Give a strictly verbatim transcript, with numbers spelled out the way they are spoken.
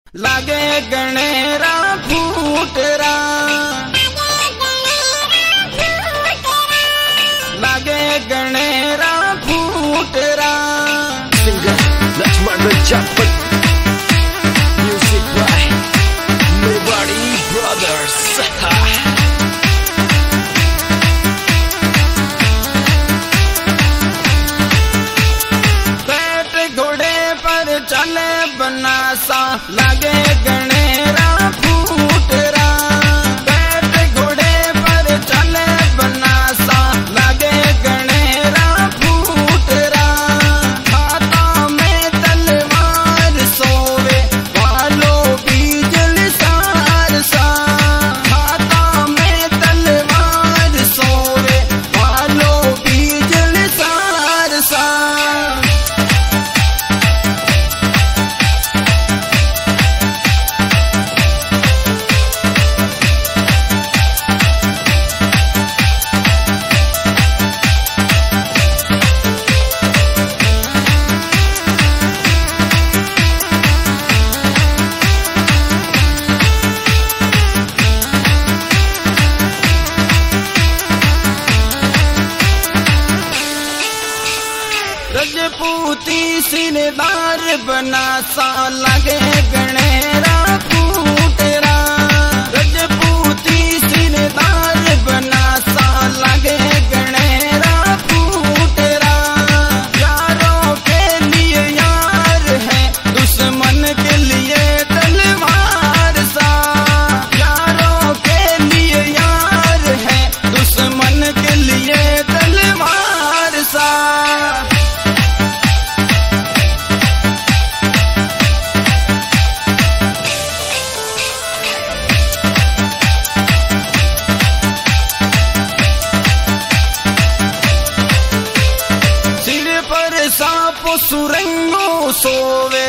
लागे गणेरा फूटरा, लागे गणेरा फूटरा। Singer Lakshman Rajaput, music by Nobody Brothers. बैठ घोड़े पर चले बनासा, लागे गणेरा फूटरा। बैठ घोड़े पर चले बनासा, लागे गणेरा फूटरा। खाता में तलवार सोवे, वालों बीजल सारसा। खाता में तलवार सोवे, वालों बीजल सारसा। रजपूती सिरदार बनासा, लागे गणेरा फूटरा। रजपूती सिरदार बनासा, लागे गणेरा फूटरा। यारों के लिए यार है, दुश्मन के लिए तलवार सा। यारों के लिए यार है, दुश्मन के लिए तलवार सा। सांप सुरंगो सोवे,